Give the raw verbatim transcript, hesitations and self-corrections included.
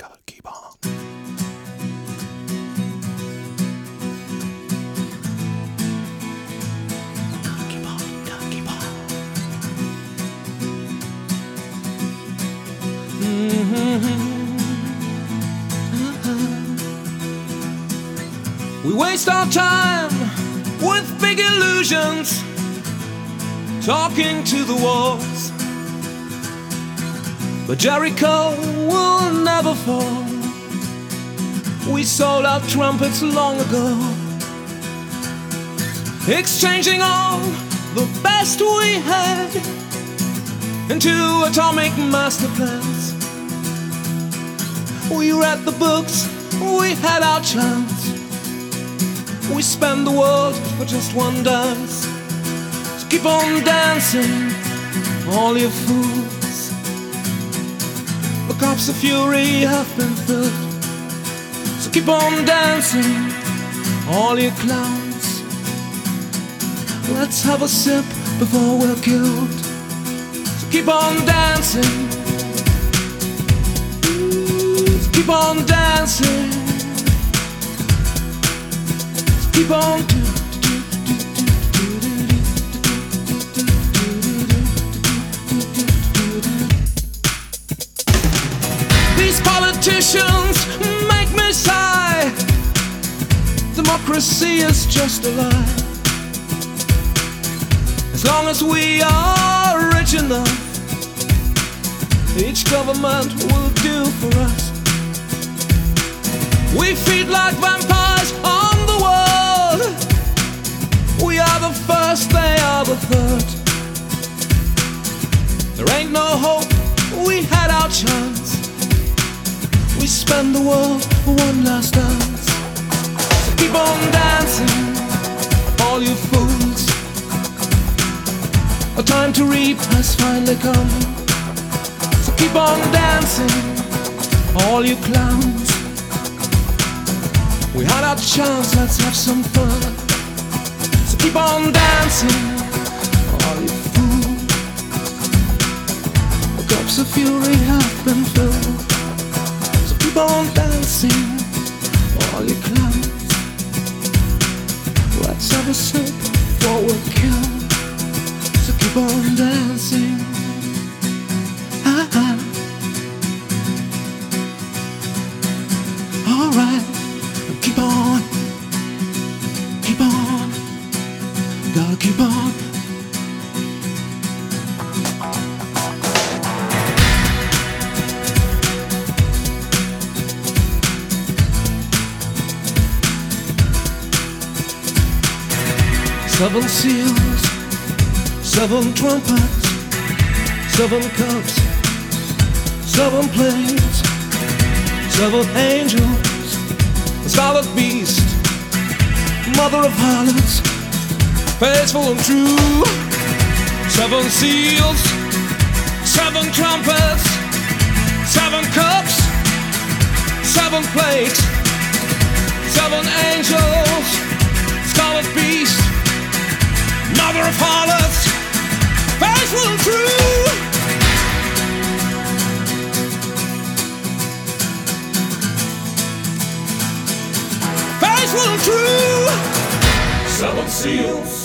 gotta keep on. Gotta keep on, gotta keep on. Mm-hmm. We waste our time with big illusions, talking to the walls. But Jericho will never fall. We sold our trumpets long ago, exchanging all the best we had into atomic master plans. We read the books, we had our chance. We spend the world for just one dance. So keep on dancing, all you fools. The cups of fury have been filled. So keep on dancing, all you clowns. Let's have a sip before we're killed. So keep on dancing. So keep on dancing. Keep on. These politicians make me sigh. Democracy is just a lie. As long as we are rich enough, each government will do for us. We feed like vampires on the world. We are the first, they are the third. There ain't no hope, we had our chance. We spend the world for one last dance. So keep on dancing, all you fools. A time to reap has finally come. So keep on dancing, all you clowns. We had our chance, let's have some fun. So keep on dancing, all you fools. The cups of fury have been filled. So keep on dancing, all you clowns. Let's have a sip before we're killed. So keep on dancing. Ah, ah. All right. Keep on, keep on, gotta keep on. Seven seals, seven trumpets, seven cups, seven plagues, seven angels. Scarlet beast, mother of harlots, faithful and true. Seven seals, seven trumpets, seven cups, seven plagues, seven angels. Scarlet beast, mother of harlots, faithful and true. Faithful and true. Seven seals,